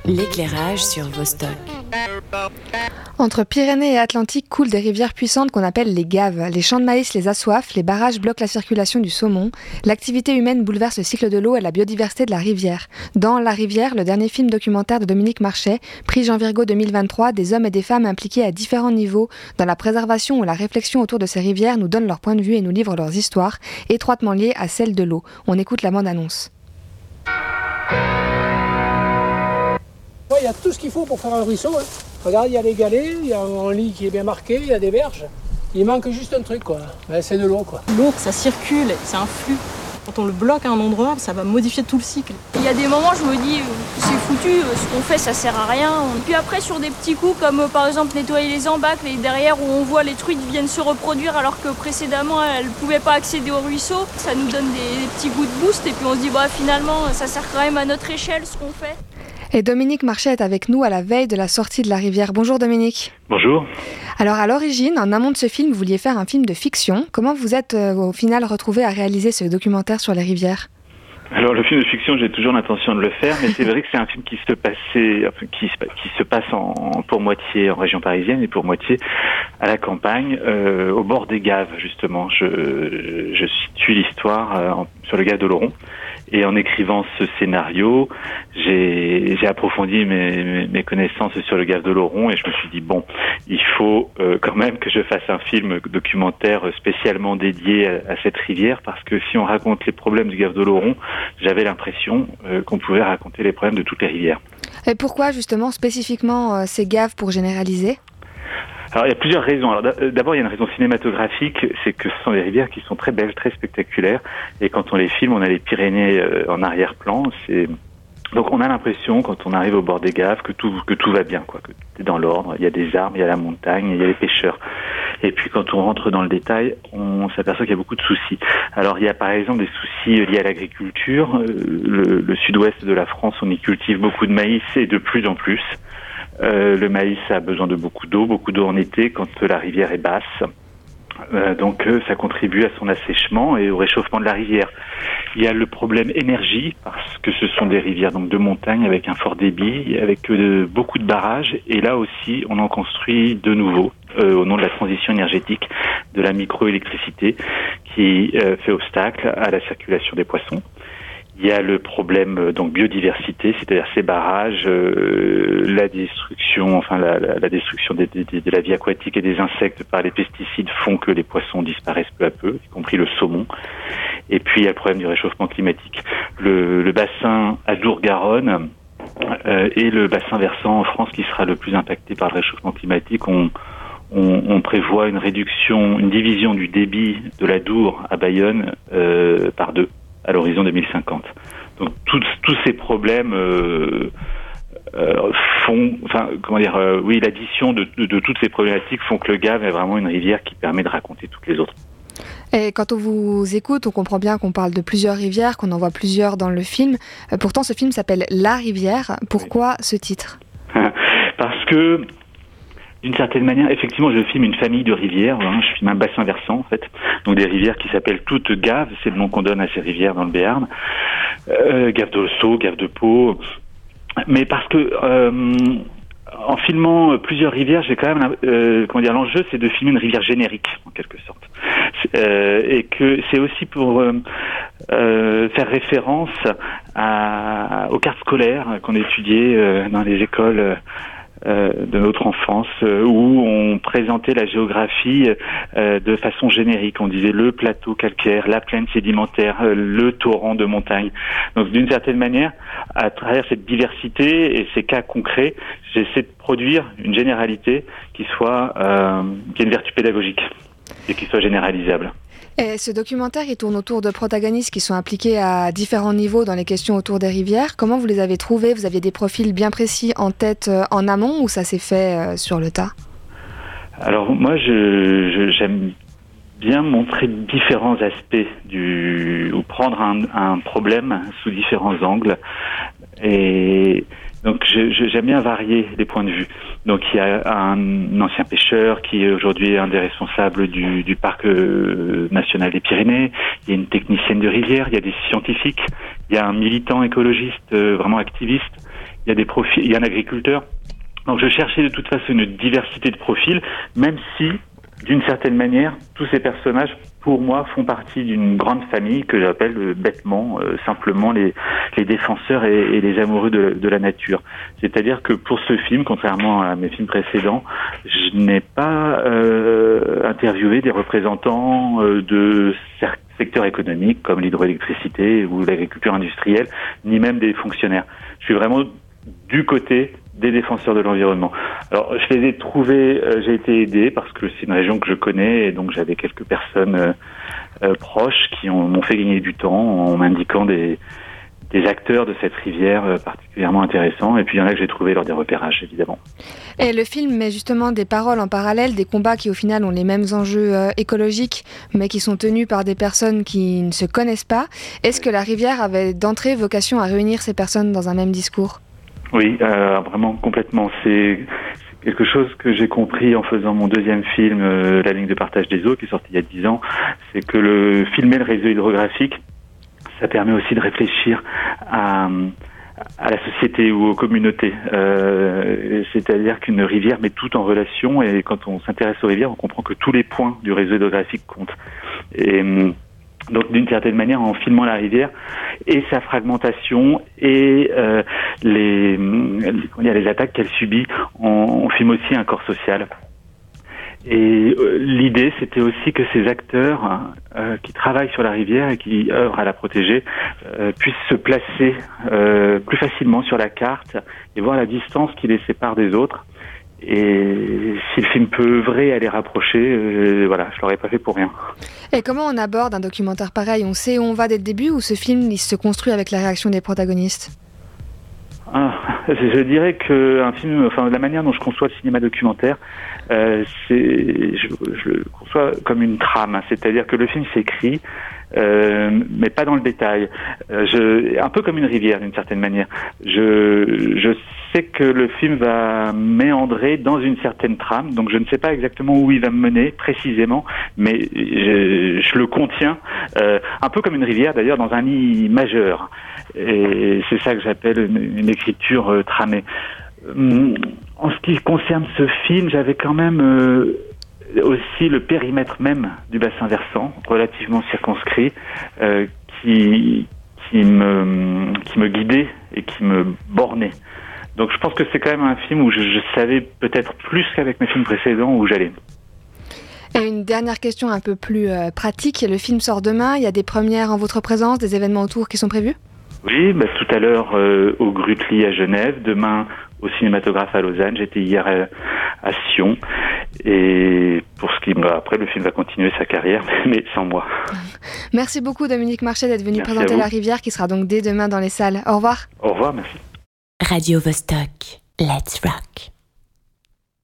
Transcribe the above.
L'éclairage sur Vostok. Entre Pyrénées et Atlantique coulent des rivières puissantes qu'on appelle les gaves. Les champs de maïs les assoiffent, les barrages bloquent la circulation du saumon. L'activité humaine bouleverse le cycle de l'eau et la biodiversité de la rivière. Dans La Rivière, le dernier film documentaire de Dominique Marchais, prix Jean Virgo 2023, des hommes et des femmes impliqués à différents niveaux dans la préservation ou la réflexion autour de ces rivières nous donnent leur point de vue et nous livrent leurs histoires, étroitement liées à celle de l'eau. On écoute la bande-annonce. Il y a tout ce qu'il faut pour faire un ruisseau. Hein. Regarde, il y a les galets, il y a un lit qui est bien marqué, il y a des berges. Il manque juste un truc, quoi. Ben, c'est de l'eau, quoi. L'eau, ça circule, c'est un flux. Quand on le bloque à un endroit, ça va modifier tout le cycle. Il y a des moments, je me dis, c'est foutu, ce qu'on fait, ça sert à rien. Puis après, sur des petits coups, comme par exemple nettoyer les embâcles, et derrière où on voit les truites viennent se reproduire alors que précédemment, elles ne pouvaient pas accéder au ruisseau, ça nous donne des petits goûts de boost. Et puis on se dit, finalement, ça sert quand même à notre échelle, ce qu'on fait. Et Dominique Marchais est avec nous à la veille de la sortie de La Rivière. Bonjour Dominique. Bonjour. Alors à l'origine, en amont de ce film, vous vouliez faire un film de fiction. Comment vous êtes au final retrouvé à réaliser ce documentaire sur les rivières ? Alors le film de fiction, j'ai toujours l'intention de le faire, mais c'est vrai que c'est un film qui se passe pour moitié en région parisienne et pour moitié à la campagne, au bord des gaves justement. Je situe l'histoire sur le gave d'Oloron. Et en écrivant ce scénario, j'ai approfondi mes connaissances sur le gave d'Oloron et je me suis dit, il faut quand même que je fasse un film documentaire spécialement dédié à cette rivière, parce que si on raconte les problèmes du gave d'Oloron, j'avais l'impression qu'on pouvait raconter les problèmes de toutes les rivières. Et pourquoi justement spécifiquement ces gaves pour généraliser ? Alors il y a plusieurs raisons. Alors d'abord il y a une raison cinématographique, c'est que ce sont des rivières qui sont très belles, très spectaculaires, et quand on les filme, on a les Pyrénées en arrière-plan. Donc on a l'impression quand on arrive au bord des gaves que tout va bien, quoi, que tout est dans l'ordre. Il y a des arbres, il y a la montagne, il y a les pêcheurs. Et puis quand on rentre dans le détail, on s'aperçoit qu'il y a beaucoup de soucis. Alors il y a par exemple des soucis liés à l'agriculture. Le sud-ouest de la France, on y cultive beaucoup de maïs et de plus en plus. Le maïs a besoin de beaucoup d'eau en été quand la rivière est basse. Donc ça contribue à son assèchement et au réchauffement de la rivière. Il y a le problème énergie, parce que ce sont des rivières donc de montagne avec un fort débit, avec beaucoup de barrages, et là aussi on en construit de nouveaux au nom de la transition énergétique, de la microélectricité qui fait obstacle à la circulation des poissons. Il y a le problème donc biodiversité, c'est-à-dire ces barrages, la destruction, la destruction de la vie aquatique et des insectes par les pesticides font que les poissons disparaissent peu à peu, y compris le saumon. Et puis il y a le problème du réchauffement climatique. Le bassin Adour-Garonne et le bassin versant en France qui sera le plus impacté par le réchauffement climatique. On prévoit une division du débit de l'Adour à Bayonne par 2. À l'horizon 2050. Donc tous ces problèmes l'addition de toutes ces problématiques font que le Gave est vraiment une rivière qui permet de raconter toutes les autres. Et quand on vous écoute, on comprend bien qu'on parle de plusieurs rivières, qu'on en voit plusieurs dans le film. Pourtant, ce film s'appelle La Rivière. Pourquoi ce titre ? Parce que d'une certaine manière, effectivement, je filme une famille de rivières. Je filme un bassin versant, en fait. Donc des rivières qui s'appellent toutes gaves. C'est le nom qu'on donne à ces rivières dans le Béarn. Gave de Sceaux, gave de Pau. Mais parce que en filmant plusieurs rivières, j'ai quand même l'enjeu, c'est de filmer une rivière générique, en quelque sorte. Et que c'est aussi pour faire référence aux cartes scolaires qu'on étudiait dans les écoles de notre enfance, où on présentait la géographie de façon générique. On disait le plateau calcaire, la plaine sédimentaire, le torrent de montagne. Donc d'une certaine manière, à travers cette diversité et ces cas concrets, j'essaie de produire une généralité qui ait une vertu pédagogique et qui soit généralisable. Et ce documentaire, il tourne autour de protagonistes qui sont impliqués à différents niveaux dans les questions autour des rivières. Comment vous les avez trouvés ? Vous aviez des profils bien précis en tête en amont, ou ça s'est fait sur le tas ? Alors moi, j'aime bien montrer différents aspects ou prendre un problème sous différents angles. Et donc j'aime bien varier les points de vue. Donc il y a un ancien pêcheur qui est aujourd'hui un des responsables du parc national des Pyrénées. Il y a une technicienne de rivière, il y a des scientifiques, il y a un militant écologiste vraiment activiste. il y a des profils, il y a un agriculteur. Donc je cherchais de toute façon une diversité de profils, même si, d'une certaine manière, tous ces personnages, pour moi, font partie d'une grande famille que j'appelle bêtement, simplement les défenseurs et les amoureux de la nature. C'est-à-dire que pour ce film, contrairement à mes films précédents, je n'ai pas interviewé des représentants de certains secteurs économiques comme l'hydroélectricité ou l'agriculture industrielle, ni même des fonctionnaires. Je suis vraiment du côté des défenseurs de l'environnement. Alors, je les ai trouvés, j'ai été aidé parce que c'est une région que je connais et donc j'avais quelques personnes proches qui m'ont fait gagner du temps en m'indiquant des acteurs de cette rivière particulièrement intéressants. Et puis, il y en a que j'ai trouvé lors des repérages, évidemment. Et le film met justement des paroles en parallèle, des combats qui au final ont les mêmes enjeux écologiques, mais qui sont tenus par des personnes qui ne se connaissent pas. Est-ce que la rivière avait d'entrée vocation à réunir ces personnes dans un même discours ? Oui, vraiment complètement. C'est quelque chose que j'ai compris en faisant mon deuxième film, La ligne de partage des eaux, qui est sorti il y a 10 ans. C'est que filmer le réseau hydrographique, ça permet aussi de réfléchir à la société ou aux communautés. C'est-à-dire qu'une rivière met tout en relation et quand on s'intéresse aux rivières, on comprend que tous les points du réseau hydrographique comptent. Et donc, d'une certaine manière, en filmant la rivière et sa fragmentation et les attaques qu'elle subit, on filme aussi un corps social. Et l'idée, c'était aussi que ces acteurs qui travaillent sur la rivière et qui œuvrent à la protéger puissent se placer plus facilement sur la carte et voir la distance qui les sépare des autres. Et si le film peut œuvrer à les rapprocher, voilà, je l'aurais pas fait pour rien. Et comment on aborde un documentaire pareil ? On sait où on va dès le début ou ce film il se construit avec la réaction des protagonistes ? Je dirais que un film, enfin la manière dont je conçois le cinéma documentaire, je le conçois comme une trame, c'est-à-dire que le film s'écrit, mais pas dans le détail. Un peu comme une rivière d'une certaine manière. Je sais que le film va méandrer dans une certaine trame, donc je ne sais pas exactement où il va me mener précisément, mais je le contiens, un peu comme une rivière d'ailleurs dans un lit majeur. Et c'est ça que j'appelle une écriture tramée. En ce qui concerne ce film, j'avais quand même aussi le périmètre même du bassin versant, relativement circonscrit, qui me guidait et qui me bornait. Donc je pense que c'est quand même un film où je savais peut-être plus qu'avec mes films précédents où j'allais. Et une dernière question un peu plus pratique. Le film sort demain, il y a des premières en votre présence, des événements autour qui sont prévus ? Oui, tout à l'heure au Grutli à Genève, demain au Cinématographe à Lausanne, j'étais hier à Sion. Et pour ce qui après, le film va continuer sa carrière, mais sans moi. Merci beaucoup Dominique Marchais d'être venu présenter La Rivière, qui sera donc dès demain dans les salles. Au revoir. Au revoir, merci. Radio Vostok. Let's rock.